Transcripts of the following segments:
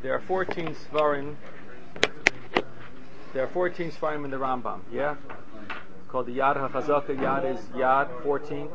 There are 14 svarim. There are 14 svarim in the Rambam. Yeah, it's called the Yad HaChazaka. Yad is Yad 14.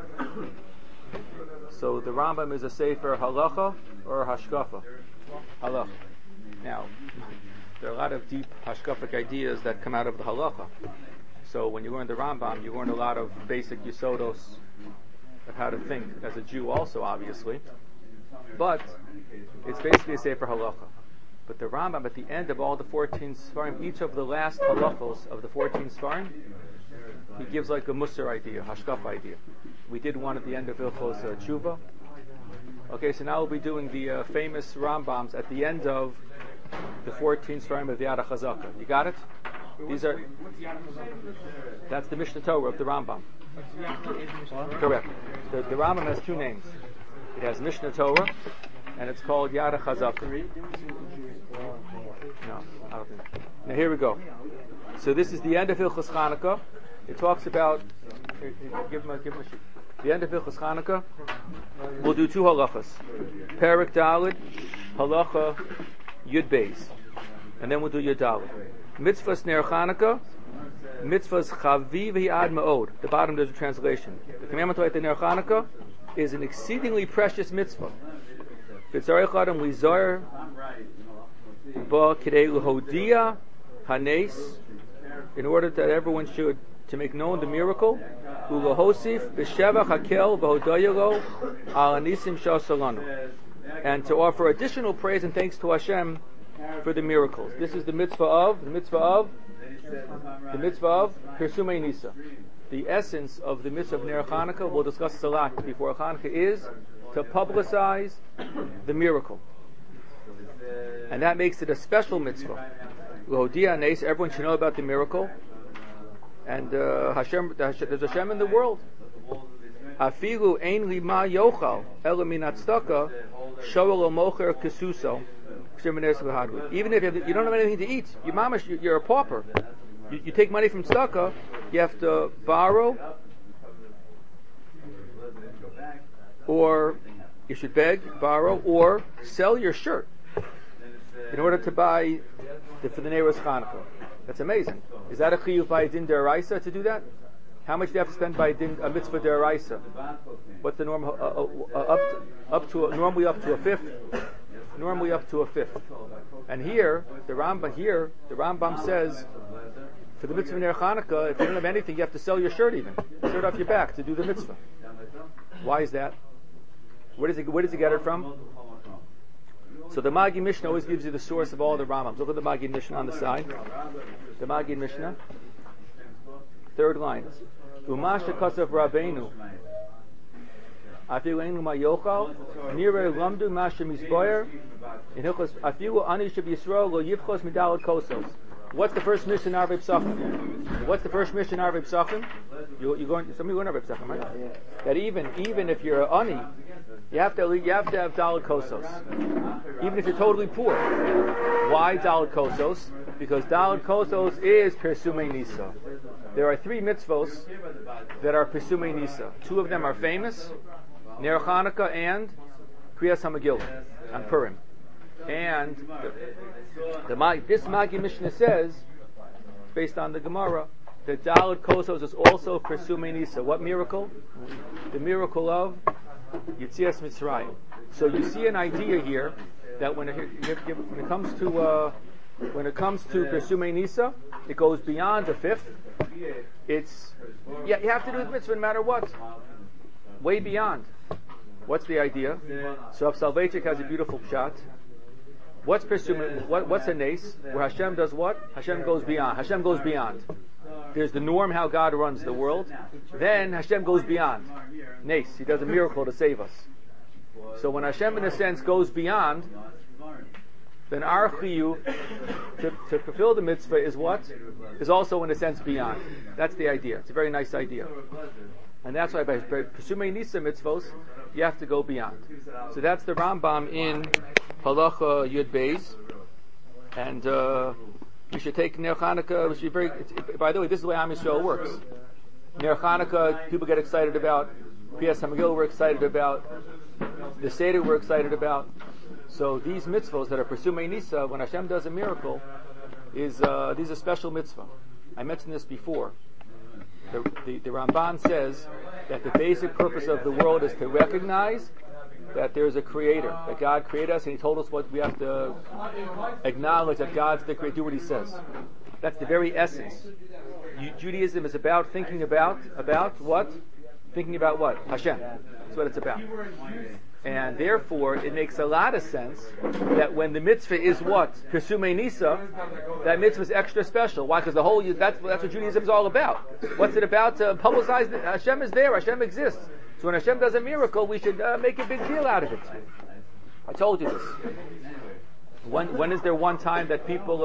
So the Rambam is a sefer halacha or hashkafa. Halacha. Now, there are a lot of deep hashkafic ideas that come out of the halacha. So when you learn the Rambam, you learn a lot of basic yisodos of how to think as a Jew also, obviously. But it's basically a sefer halacha. But the Rambam, at the end of all the 14 svarim, each of the last halachos of the 14 svarim, he gives like a musar idea, hashkaf idea. We did one at the end of Ilchos Tshuva. Okay, so now we'll be doing the famous Rambams at the end of the 14 svarim of the Yad HaChazaka. You got it? These are. That's the Mishnah Torah of the Rambam. Correct. The Rambam has two names. It has Mishnah Torah, and it's called Yad HaChazaka. No, I don't think. Now here we go. So this is the end of Hilchos Chanukah. It talks about. Give him a sheet. The end of Hilchos Chanukah. We'll do two halachas. Perek Daled, halacha Yud Beis, and then we'll do Yud Daled. Mitzvahs Ner Chanukah, mitzvahs Chaviv Hi'ad Ma'od. The bottom there's a translation. The commandment to light the Ner Chanukah is an exceedingly precious mitzvah. V'tzarech Adam Lizar Ba Kidei L'Hodia Hanes, in order that everyone should to make known the miracle, Ulahosif B'Sheva Hakel V'Hodayalo Al Anisim Shasalanu, and to offer additional praise and thanks to Hashem for the miracles. This is the mitzvah of Pirsumei Nisa. The essence of the mitzvah of Ner Chanukah, we'll discuss this a lot before Chanukah, is to publicize the miracle. And that makes it a special mitzvah. L'Hodia Nes, everyone should know about the miracle. And Hashem, there's Hashem in the world. Afilu ein lima yochal ela min tzedakah shoel mocher kesuso. Even if you don't have anything to eat, you're a pauper. You take money from tzedakah, you have to borrow, or you should beg, borrow, or sell your shirt in order to buy for the Neiros Chanukah. That's amazing. Is that a chiyuv by din deraisa to do that? How much do you have to spend by din a mitzvah deraisa? What's the norm? Normally up to a fifth. Normally up to a fifth. And here the Rambam says for the mitzvah Ner Chanukah, if you don't have anything, you have to sell your shirt even, shirt off your back to do the mitzvah. Why is that? Where does he get it from? So the Magi Mishnah always gives you the source of all the Rambams. Look at the Magi Mishnah on the side. The Magi Mishnah, third line. Umasha kasav Rabbeinu. Afilu einu ma yochal. Nirei lamdu masha misboyer. In Hilchos afilu ani sheb Yisrael lo yivchos midalad kosos. What's the first mission in Arvei Psachim? What's the first mission in Arvei Psachim? Somebody going to Arvei Psachim, right? Yeah. That even if you're ani, you have to have dalad kosos. Even if you're totally poor. Why dalad kosos? Because dalad kosos is Pirsumei Nisa. There are three mitzvos that are Pirsumei Nisa. Two of them are famous, Ner Chanukah and Kriyas HaMegillah on Purim. And this Magi Mishnah says, based on the Gemara, that dalad kosos is also Pirsumei Nisa. What miracle? The miracle of Yitzias Mitzrayim. So you see an idea here that when it comes to Pirsumei Nisa, it goes beyond a fifth. You have to do the mitzvah no matter what. Way beyond. What's the idea? So Rav Soloveitchik has a beautiful pshat. What's Pirsumei? What's a nes? Where Hashem does what? Hashem goes beyond. Hashem goes beyond. There's the norm how God runs the world. Then Hashem goes beyond. Nes. He does a miracle to save us. So when Hashem, in a sense, goes beyond, then our chiyuv to fulfill the mitzvah is what? Is also, in a sense, beyond. That's the idea. It's a very nice idea. And that's why by Pirsumei Nisa mitzvos, you have to go beyond. So that's the Rambam in Halacha Yud Beis. And we should take Ner Chanukah, which is by the way, this is the way Am Yisrael works. Ner Chanukah, people get excited about. Kriyas HaMegillah we're excited about. The Seder we're excited about. So these mitzvos that are Pesumei Nisa, when Hashem does a miracle, is these are special mitzvah. I mentioned this before. The Ramban says that the basic purpose of the world is to recognize that there's a creator, that God created us, and He told us what we have to acknowledge, that God's the creator, do what He says. That's the very essence. Judaism is about thinking about what? Thinking about what? Hashem. That's what it's about. And therefore, it makes a lot of sense that when the mitzvah is what? Pesumei Nisa, that mitzvah is extra special. Why? Because that's what Judaism is all about. What's it about? To publicize that Hashem is there, Hashem exists. So when Hashem does a miracle, we should make a big deal out of it. I told you this. When is there one time that people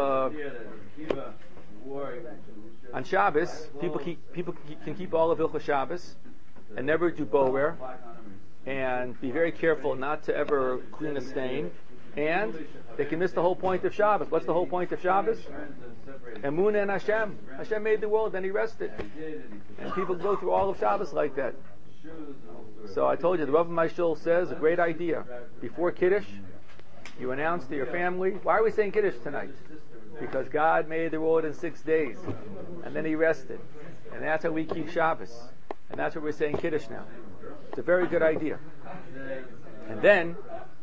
on Shabbos, people can keep all of Hilchos Shabbos and never do bower, and be very careful not to ever clean a stain, and they can miss the whole point of Shabbos. What's the whole point of Shabbos? Emunah and Hashem. Hashem made the world, then He rested. And people go through all of Shabbos like that. So I told you, the Rav of my shul says, a great idea. Before Kiddush, you announce to your family, why are we saying Kiddush tonight? Because God made the world in 6 days, and then He rested. And that's how we keep Shabbos. And that's what we're saying Kiddush now. It's a very good idea. And then,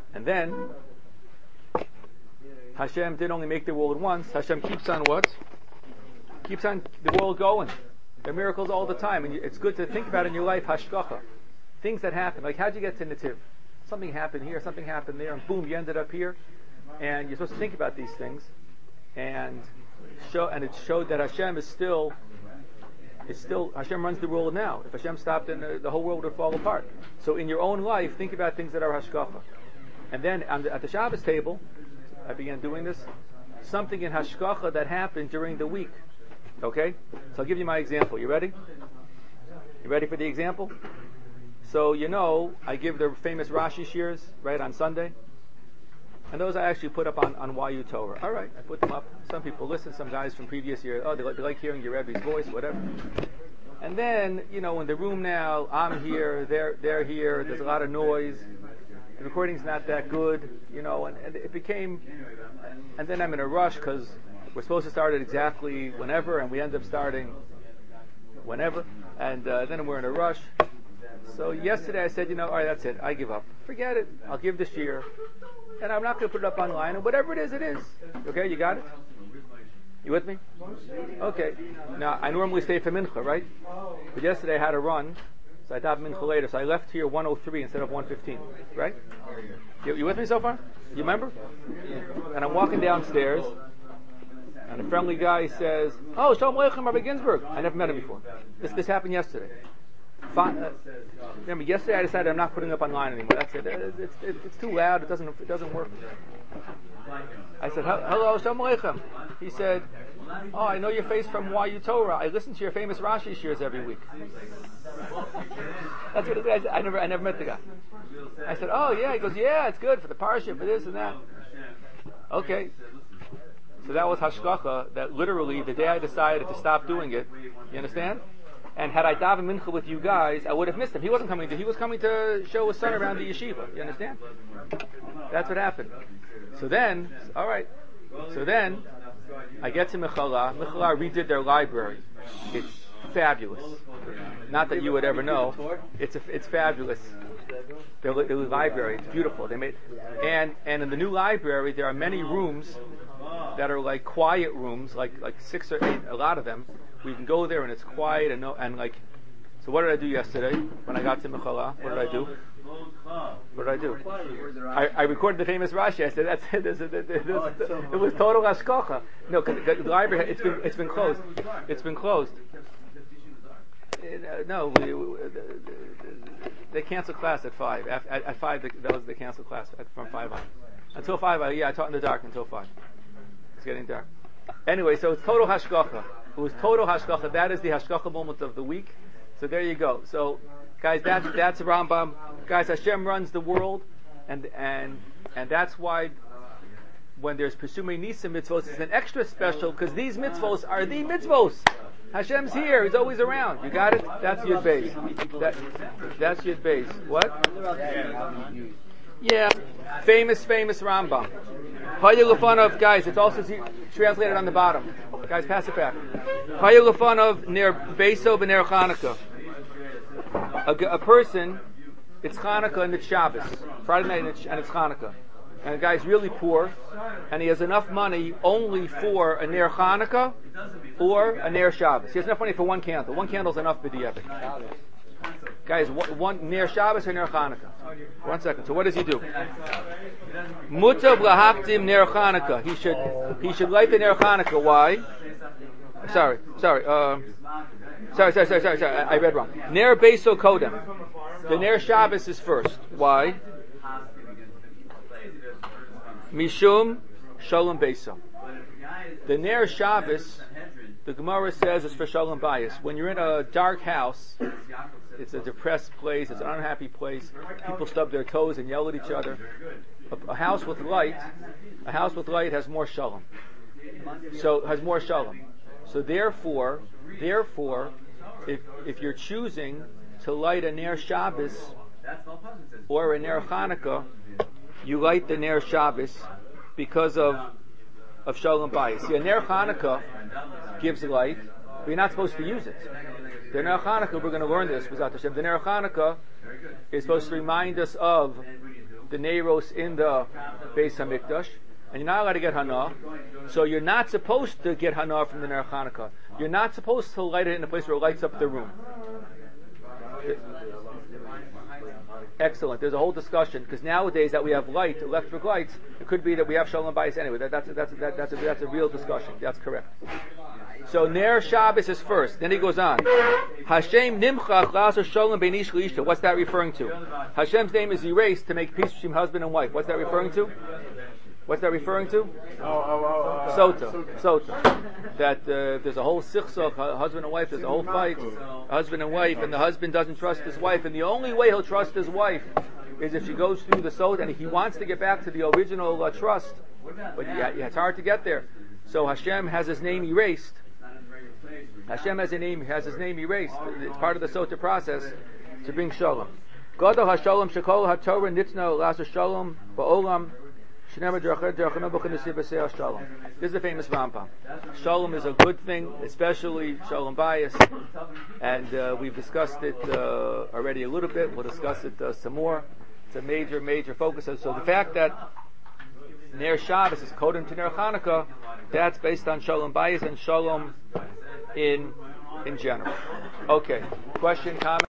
Hashem didn't only make the world once, Hashem keeps on what? Keeps on the world going. There are miracles all the time, and it's good to think about in your life, hashgacha. Things that happen, like how'd you get to Nativ? Something happened here, something happened there, and boom, you ended up here. And you're supposed to think about these things, and it showed that Hashem is still Hashem runs the world now. If Hashem stopped, then the whole world would fall apart. So in your own life, think about things that are hashgacha. And then at the Shabbos table, I began doing this, something in hashgacha that happened during the week. Okay? So I'll give you my example. You ready? You ready for the example? So I give the famous Rashi shirs, right, on Sunday. And those I actually put up on YU Torah. All right, I put them up. Some people listen, some guys from previous years, they like hearing your Rebbe's voice, whatever. And then, in the room now, I'm here, they're here, there's a lot of noise, the recording's not that good, and it became, and then I'm in a rush because we're supposed to start it exactly whenever, and we end up starting whenever, and then we're in a rush. So yesterday I said, all right, that's it, I give up. Forget it, I'll give this year. And I'm not going to put it up online, and whatever it is, it is. Okay, you got it? You with me? Okay. Now, I normally stay for Mincha, right? But yesterday I had to run, so I davened Mincha later, so I left here 1:03 instead of 1:15, right? You with me so far? You remember? And I'm walking downstairs, and a friendly guy says, "Oh, Shalom Aleichem, Rabbi Ginsburg." I never met him before. This happened yesterday. Remember, yesterday I decided I'm not putting it up online anymore. That's it. It's too loud. It doesn't work. I said, "Hello, Shalom Aleichem." He said, "Oh, I know your face from YU Torah. I listen to your famous Rashi shirs every week." That's what it is. I never met the guy. I said, "Oh yeah." He goes, "Yeah, it's good for the parsha, for this and that." Okay. So that was hashgacha. That literally the day I decided to stop doing it. You understand? And had I davened mincha with you guys, I would have missed him. He wasn't coming. He was coming to show his son around the yeshiva. You understand? That's what happened. So then, all right. So then, I get to Michala. Michala redid their library. It's fabulous. Not that you would ever know. It's fabulous. Their library. It's beautiful. And in the new library there are many rooms that are like quiet rooms, like 6 or 8, a lot of them. We can go there and it's quiet and like. So what did I do yesterday when I got to Michala? What did I do? I recorded the famous Rashi. I said that's it. It was total hashgacha. No, because the library it's been closed. It's been closed. No, they canceled class at 5. At 5, they canceled class from 5 on. Until 5, I taught in the dark until 5. It's getting dark. Anyway, so it's total hashgacha. It was total hashgacha. That is the hashgacha moment of the week. So there you go. So, guys, that's Rambam. Guys, Hashem runs the world, and that's why when there's Pesumei Nisa mitzvos, it's an extra special because these mitzvos are the mitzvos. Hashem's here. He's always around. You got it? That's Yud Beis. That's Yud Beis. What? Yeah, famous Rambam. Haya Lefanov, guys, it's also translated on the bottom. Guys, pass it back. Haya Lefanov near Beso b'ner Chanukah. A person, it's Chanukah and it's Shabbos. Friday night and it's Chanukah. And the guy's really poor, and he has enough money only for a Ner Chanukah or a Ner Shabbos. He has enough money for one candle. One candle's enough for b'diavad. Guys, one Ner Shabbos or Ner Chanukah? 1 second. So what does he do? Mutav lahaktim Ner Chanukah. He should light the Ner Chanukah. Why? Sorry. I read wrong. Ner Beso Kodem. The Ner Shabbos is first. Why? Mishum Shalom Beso. The Ner Shabbos, the Gemara says, is for Shalom Bayis. When you're in a dark house, it's a depressed place, it's an unhappy place, people stub their toes and yell at each other. A house with light has more Shalom. So therefore, if you're choosing to light a Ner Shabbos or a Ner Chanukah, you light the Ner Shabbos because of Shalom Bayis. See, a Ner Chanukah gives light, but you're not supposed to use it. The Ner Chanukah, we're going to learn this, B'ezrat Hashem. The Ner Chanukah is supposed to remind us of the Neiros in the Beis HaMikdash, and you're not allowed to get Hana, so you're not supposed to get Hana from the Ner Chanukah. You're not supposed to light it in a place where it lights up the room. Excellent. There's a whole discussion because nowadays that we have light, electric lights, it could be that we have Shalom Bayis anyway. That's a real discussion. That's correct. So Ner Shabbos is first. Then he goes on. Hashem nimchach la'asor shalom bein ish le'isha. What's that referring to? Hashem's name is erased to make peace between husband and wife. What's that referring to? Sota. That there's a whole sichsach, husband and wife, there's a whole fight, husband and wife, and the husband doesn't trust his wife, and the only way he'll trust his wife is if she goes through the sota, and he wants to get back to the original trust, but it's hard to get there. So Hashem has his name erased. It's part of the sota process to bring shalom. Gadol hashalom shekol haTorah nitna l'asor shalom ba'olam. This is a famous Rambam. Shalom is a good thing, especially Shalom Bayis, and we've discussed it already a little bit. We'll discuss it some more. It's a major focus. So the fact that Ner Shabbos is kodem to Ner Chanukah, that's based on Shalom Bayis and Shalom in general. Okay, question, comment?